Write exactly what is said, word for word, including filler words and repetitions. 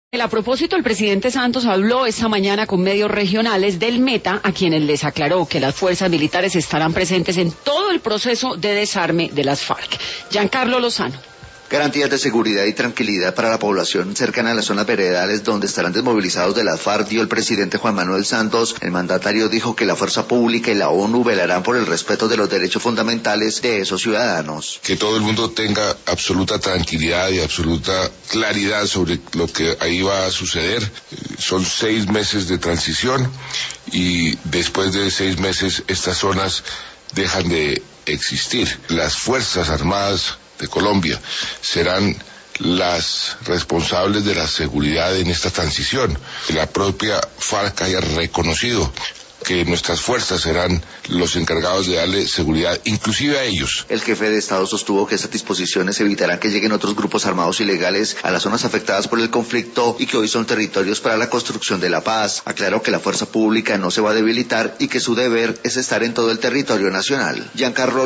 A propósito, el presidente Santos habló esta mañana con medios regionales del Meta, a quienes les aclaró que las fuerzas militares estarán presentes en todo el proceso de desarme de las FARC. Giancarlo Lozano. Garantías de seguridad y tranquilidad para la población cercana a las zonas veredales donde estarán desmovilizados de las FARC, dio el presidente Juan Manuel Santos. El mandatario dijo que la fuerza pública y la ONU velarán por el respeto de los derechos fundamentales de esos ciudadanos. Que todo el mundo tenga absoluta tranquilidad y absoluta claridad sobre lo que ahí va a suceder. Son seis meses de transición y después de seis meses estas zonas dejan de existir. Las Fuerzas Armadas de Colombia serán las responsables de la seguridad en esta transición. La propia FARC haya reconocido que nuestras fuerzas serán los encargados de darle seguridad, inclusive a ellos. El jefe de Estado sostuvo que estas disposiciones evitarán que lleguen otros grupos armados ilegales a las zonas afectadas por el conflicto y que hoy son territorios para la construcción de la paz. Aclaró que la fuerza pública no se va a debilitar y que su deber es estar en todo el territorio nacional. Giancarlo